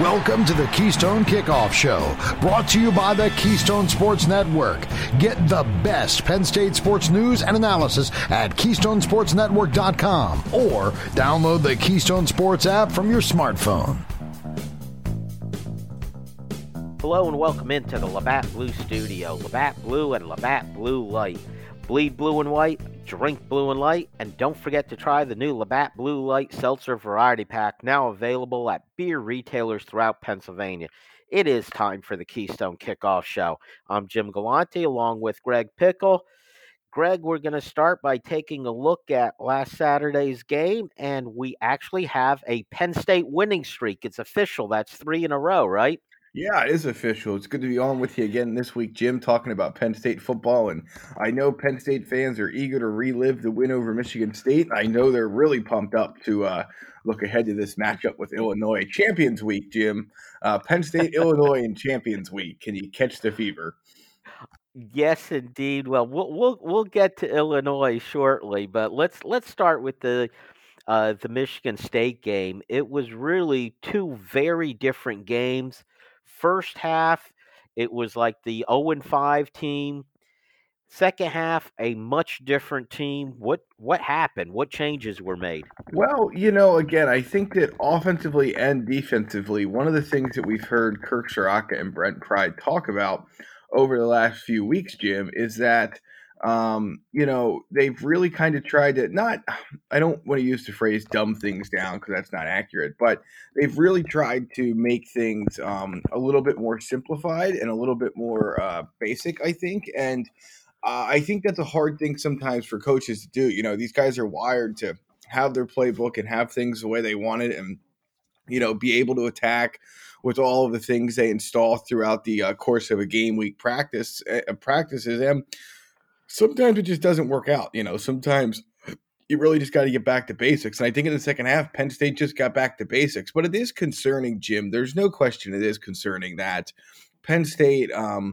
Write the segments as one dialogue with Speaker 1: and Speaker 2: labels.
Speaker 1: Welcome to the Keystone Kickoff Show, brought to you by the Keystone Sports Network. Get the best Penn State sports news and analysis at KeystonesportsNetwork.com or download the Keystone Sports app from your smartphone.
Speaker 2: Hello and welcome into the Labatt Blue Studio. Labatt Blue and Labatt Blue Light. Bleed blue and white, drink blue and light, and don't forget to try the new Labatt Blue Light Seltzer Variety Pack, now available at beer retailers throughout Pennsylvania. It is time for the Keystone Kickoff Show. I'm Jim Galante along with Greg Pickle. Greg, we're going to start by taking a look at last Saturday's game, and we actually have a Penn State winning streak. It's official. That's 3 in a row, right?
Speaker 3: Yeah, it is official. It's good to be on with you again this week, Jim, talking about Penn State football. And I know Penn State fans are eager to relive the win over Michigan State. I know they're really pumped up to look ahead to this matchup with Illinois. Champions Week, Jim. Penn State, Illinois, and Champions Week. Can you catch the fever?
Speaker 2: Yes, indeed. Well, we'll get to Illinois shortly, but let's start with the Michigan State game. It was really two very different games. First half, it was like the 0-5 team. Second half, a much different team. What happened? What changes were made?
Speaker 3: Well, again, I think that offensively and defensively, one of the things that we've heard Kirk Ciarrocca and Brent Pryde talk about over the last few weeks, Jim, is that they've really kind of tried to I don't want to use the phrase dumb things down because that's not accurate, but they've really tried to make things a little bit more simplified and a little bit more basic, I think. And I think that's a hard thing sometimes for coaches to do. These guys are wired to have their playbook and have things the way they want it and, be able to attack with all of the things they install throughout the course of a game week practices. And sometimes it just doesn't work out. Sometimes you really just got to get back to basics. And I think in the second half, Penn State just got back to basics. But it is concerning, Jim. There's no question it is concerning that Penn State,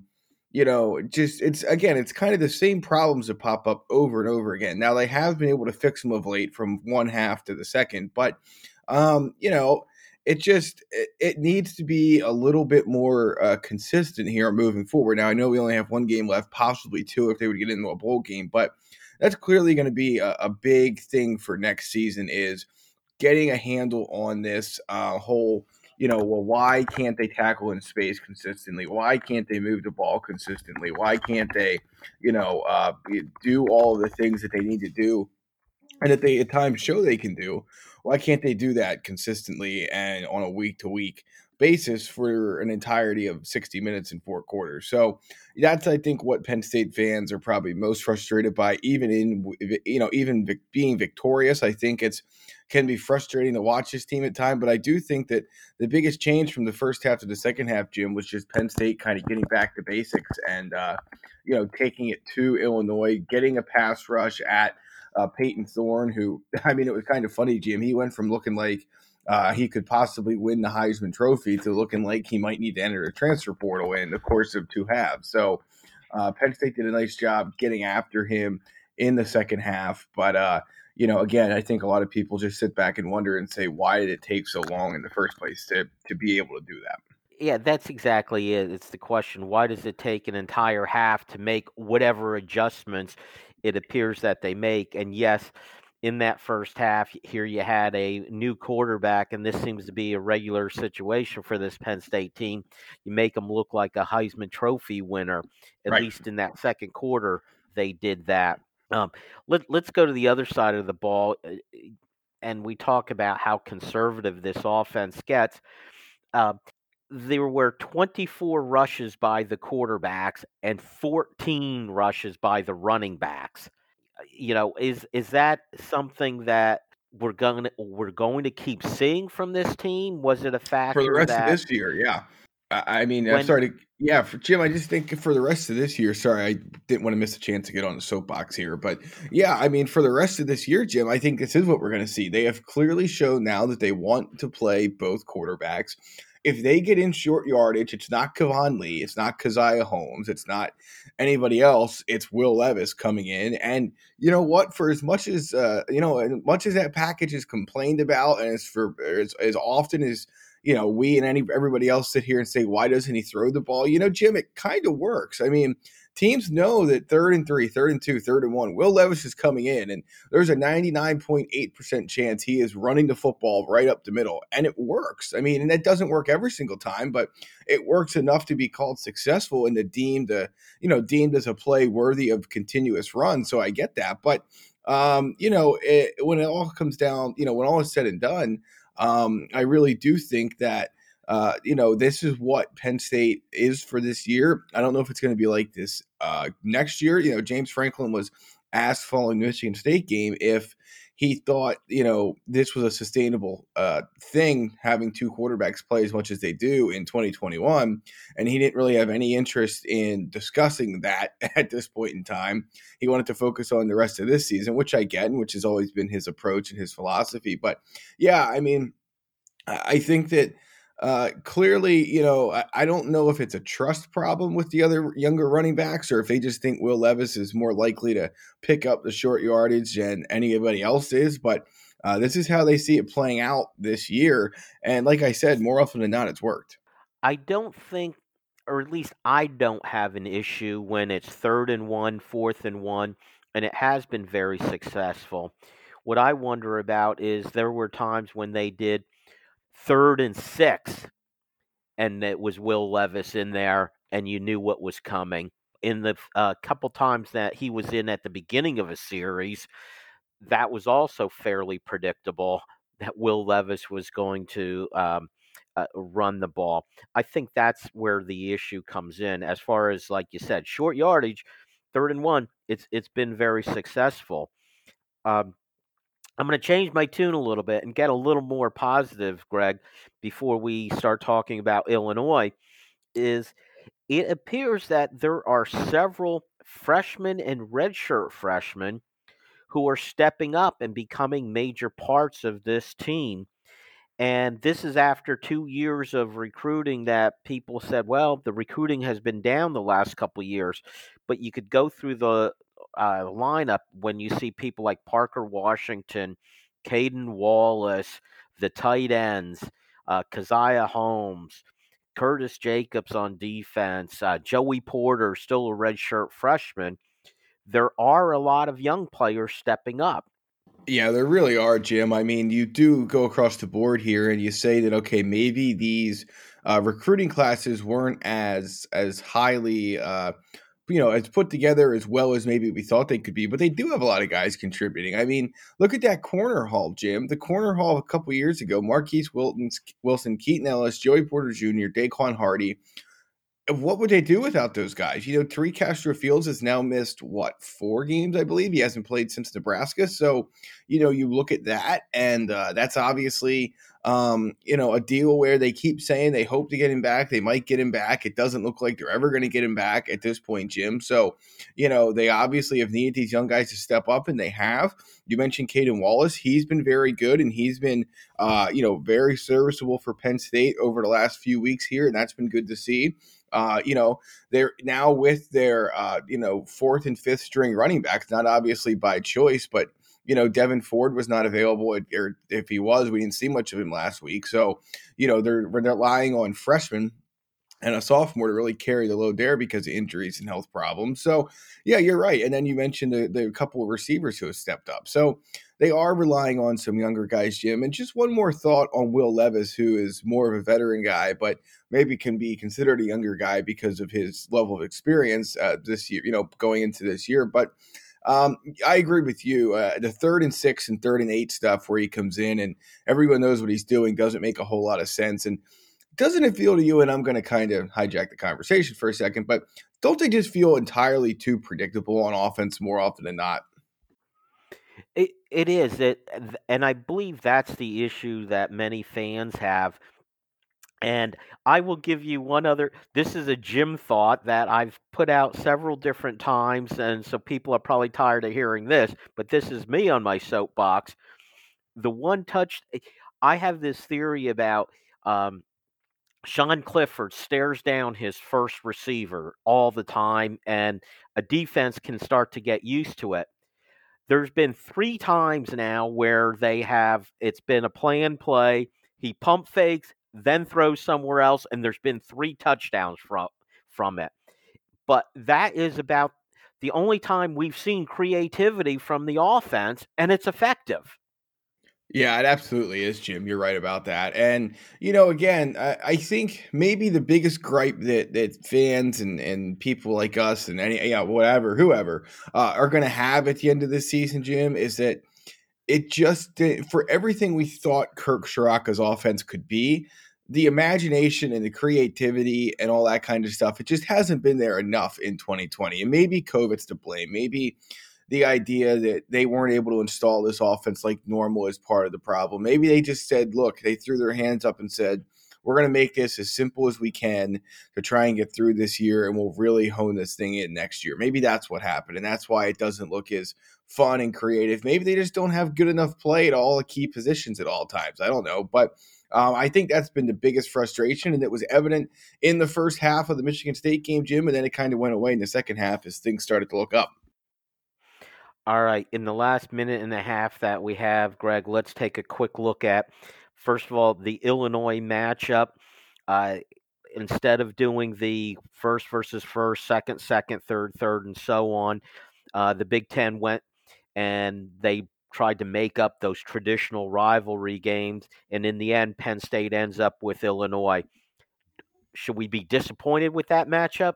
Speaker 3: it's kind of the same problems that pop up over and over again. Now, they have been able to fix them of late from one half to the second. But, it needs to be a little bit more consistent here moving forward. Now, I know we only have one game left, possibly two if they would get into a bowl game, but that's clearly going to be a big thing for next season is getting a handle on this whole, why can't they tackle in space consistently? Why can't they move the ball consistently? Why can't they, do all of the things that they need to do and that they at times show they can do? Why can't they do that consistently and on a week-to-week basis for an entirety of 60 minutes and 4 quarters? So that's, I think, what Penn State fans are probably most frustrated by, even being victorious. I think can be frustrating to watch this team at times, but I do think that the biggest change from the first half to the second half, Jim, was just Penn State kind of getting back to basics and, taking it to Illinois, getting a pass rush at Peyton Thorne, who, it was kind of funny, Jim. He went from looking like he could possibly win the Heisman Trophy to looking like he might need to enter the transfer portal in the course of 2 halves. So Penn State did a nice job getting after him in the second half. But, again, I think a lot of people just sit back and wonder and say, why did it take so long in the first place to be able to do that?
Speaker 2: Yeah, that's exactly it. It's the question, why does it take an entire half to make whatever adjustments it appears that they make? And yes, in that first half, here you had a new quarterback, and this seems to be a regular situation for this Penn State team. You make them look like a Heisman Trophy winner. At
Speaker 3: Right.
Speaker 2: least in that second quarter, they did that. Let's go to the other side of the ball, and we talk about how conservative this offense gets. There were 24 rushes by the quarterbacks and 14 rushes by the running backs. Is that something that we're going to keep seeing from this team? Was it a factor
Speaker 3: for the rest
Speaker 2: that
Speaker 3: of this year? Yeah. I'm sorry for Jim, I just think for the rest of this year, sorry, I didn't want to miss a chance to get on the soapbox here, but yeah, for the rest of this year, Jim, I think this is what we're going to see. They have clearly shown now that they want to play both quarterbacks. If they get in short yardage, it's not Kevon Lee, it's not Keziah Holmes, it's not anybody else, it's Will Levis coming in. And you know what? For as much as as much as that package is complained about, and as often as we and everybody else sit here and say, why doesn't he throw the ball? Jim, it kind of works. I mean, teams know that 3rd and 3, 3rd and 2, 3rd and 1, Will Levis is coming in, and there's a 99.8% chance he is running the football right up the middle, and it works. I mean, and that doesn't work every single time, but it works enough to be called successful and deemed as a play worthy of continuous run. So I get that, but when it all comes down, when all is said and done, I really do think that this is what Penn State is for this year. I don't know if it's going to be like this next year. James Franklin was asked following the Michigan State game if he thought, this was a sustainable thing, having two quarterbacks play as much as they do in 2021. And he didn't really have any interest in discussing that at this point in time. He wanted to focus on the rest of this season, which I get, and which has always been his approach and his philosophy. But yeah, I mean, I think that clearly, I don't know if it's a trust problem with the other younger running backs or if they just think Will Levis is more likely to pick up the short yardage than anybody else is. But this is how they see it playing out this year. And like I said, more often than not, it's worked.
Speaker 2: I don't think, or at least I don't have an issue when it's 3rd and 1, 4th and 1, and it has been very successful. What I wonder about is there were times when they did 3rd and 6, and it was Will Levis in there, and you knew what was coming. In the couple times that he was in at the beginning of a series, that was also fairly predictable that Will Levis was going to run the ball. I think that's where the issue comes in. As far as, like you said, short yardage, 3rd and 1, it's been very successful. I'm going to change my tune a little bit and get a little more positive, Greg, before we start talking about Illinois. Is it appears that there are several freshmen and redshirt freshmen who are stepping up and becoming major parts of this team. And this is after 2 years of recruiting that people said, well, the recruiting has been down the last couple of years. But you could go through the lineup when you see people like Parker Washington, Caden Wallace, the tight ends, Keziah Holmes, Curtis Jacobs on defense, Joey Porter, still a redshirt freshman. There are a lot of young players stepping up.
Speaker 3: Yeah, there really are, Jim. I mean, you do go across the board here and you say that, okay, maybe these recruiting classes weren't as highly as put together as well as maybe we thought they could be, but they do have a lot of guys contributing. I mean, look at that corner hall, Jim. The corner hall a couple years ago: Marquise Wilson, Keaton Ellis, Joey Porter Jr., Daquan Hardy. What would they do without those guys? Tariq Castro-Fields has now missed, 4 games, I believe. He hasn't played since Nebraska. So, you look at that, and that's obviously, a deal where they keep saying they hope to get him back. They might get him back. It doesn't look like they're ever going to get him back at this point, Jim. So, they obviously have needed these young guys to step up, and they have. You mentioned Caden Wallace. He's been very good, and he's been, very serviceable for Penn State over the last few weeks here, and that's been good to see. They're now with their, 4th and 5th string running backs, not obviously by choice, but, Devin Ford was not available, or if he was, we didn't see much of him last week. So, they're relying on freshmen and a sophomore to really carry the load there because of injuries and health problems. So, yeah, you're right. And then you mentioned the couple of receivers who have stepped up. So they are relying on some younger guys, Jim. And just one more thought on Will Levis, who is more of a veteran guy, but maybe can be considered a younger guy because of his level of experience this year, going into this year. But I agree with you. The 3rd and 6 and 3rd and 8 stuff where he comes in and everyone knows what he's doing doesn't make a whole lot of sense. And doesn't it feel to you, and I'm going to kind of hijack the conversation for a second, but don't they just feel entirely too predictable on offense more often than not?
Speaker 2: It is. And I believe that's the issue that many fans have. And I will give you one other. This is a Jim thought that I've put out several different times, and so people are probably tired of hearing this, but this is me on my soapbox. The one touch, I have this theory about Sean Clifford stares down his first receiver all the time, and a defense can start to get used to it. There's been 3 times now where it's been a planned play. He pump fakes, then throws somewhere else, and there's been 3 touchdowns from it. But that is about the only time we've seen creativity from the offense, and it's effective.
Speaker 3: Yeah, it absolutely is, Jim. You're right about that. And, again, I think maybe the biggest gripe that fans and people like us and whoever are going to have at the end of this season, Jim, is that it just, for everything we thought Kirk Ciarrocca's offense could be, the imagination and the creativity and all that kind of stuff, it just hasn't been there enough in 2020. And maybe COVID's to blame. Maybe the idea that they weren't able to install this offense like normal is part of the problem. Maybe they just said, look, they threw their hands up and said, we're going to make this as simple as we can to try and get through this year, and we'll really hone this thing in next year. Maybe that's what happened, and that's why it doesn't look as fun and creative. Maybe they just don't have good enough play at all the key positions at all times. I don't know, but I think that's been the biggest frustration, and it was evident in the first half of the Michigan State game, Jim, and then it kind of went away in the second half as things started to look up.
Speaker 2: All right, in the last minute and a half that we have, Greg, let's take a quick look at, first of all, the Illinois matchup. Instead of doing the first versus first, second, third, and so on, the Big Ten went and they tried to make up those traditional rivalry games, and in the end, Penn State ends up with Illinois. Should we be disappointed with that matchup?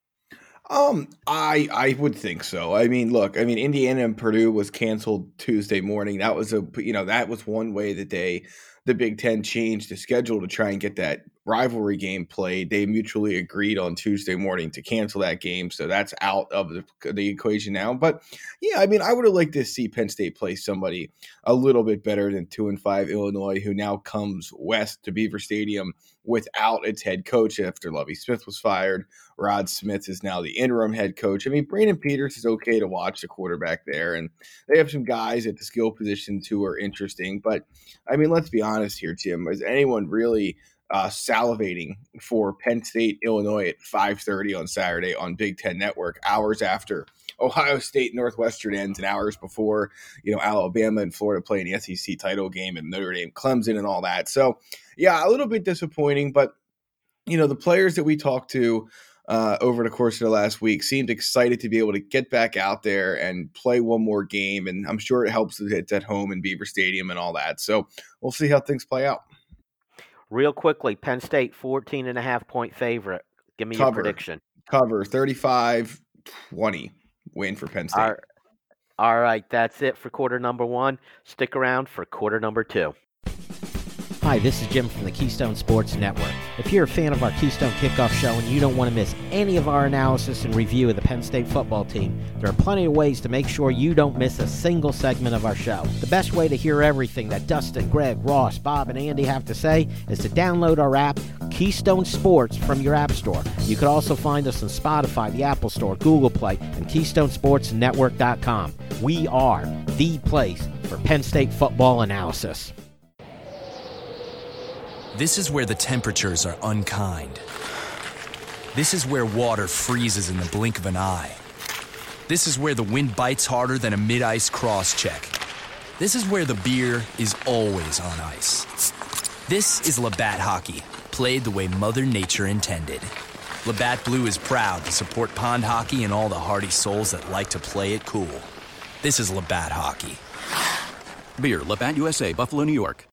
Speaker 3: I would think so. Look, Indiana and Purdue was canceled Tuesday morning. That was that was one way that the Big Ten changed the schedule to try and get that rivalry game played. They mutually agreed on Tuesday morning to cancel that game, so that's out of the equation now. But yeah, I would have liked to see Penn State play somebody a little bit better than 2-5 Illinois, who now comes west to Beaver Stadium without its head coach after Lovie Smith was fired. Rod Smith is now the interim head coach. Brandon Peters is okay to watch, the quarterback there, and they have some guys at the skill positions who are interesting. But let's be honest here, Jim. Is anyone really salivating for Penn State, Illinois at 5:30 on Saturday on Big Ten Network, hours after Ohio State Northwestern ends and hours before, Alabama and Florida play in the SEC title game and Notre Dame, Clemson and all that. So, yeah, a little bit disappointing, but, the players that we talked to over the course of the last week seemed excited to be able to get back out there and play one more game. And I'm sure it helps that it's at home in Beaver Stadium and all that. So we'll see how things play out.
Speaker 2: Real quickly, Penn State 14.5-point favorite. Give me your prediction.
Speaker 3: Cover 35-20 win for Penn State.
Speaker 2: All right, that's it for quarter number 1. Stick around for quarter number 2. Hi, this is Jim from the Keystone Sports Network. If you're a fan of our Keystone Kickoff Show and you don't want to miss any of our analysis and review of the Penn State football team, there are plenty of ways to make sure you don't miss a single segment of our show. The best way to hear everything that Dustin, Greg, Ross, Bob, and Andy have to say is to download our app, Keystone Sports, from your app store. You can also find us on Spotify, the Apple Store, Google Play, and KeystoneSportsNetwork.com. We are the place for Penn State football analysis.
Speaker 4: This is where the temperatures are unkind. This is where water freezes in the blink of an eye. This is where the wind bites harder than a mid-ice cross-check. This is where the beer is always on ice. This is Labatt Hockey, played the way Mother Nature intended. Labatt Blue is proud to support pond hockey and all the hardy souls that like to play it cool. This is Labatt Hockey.
Speaker 5: Beer, Labatt USA, Buffalo, New York.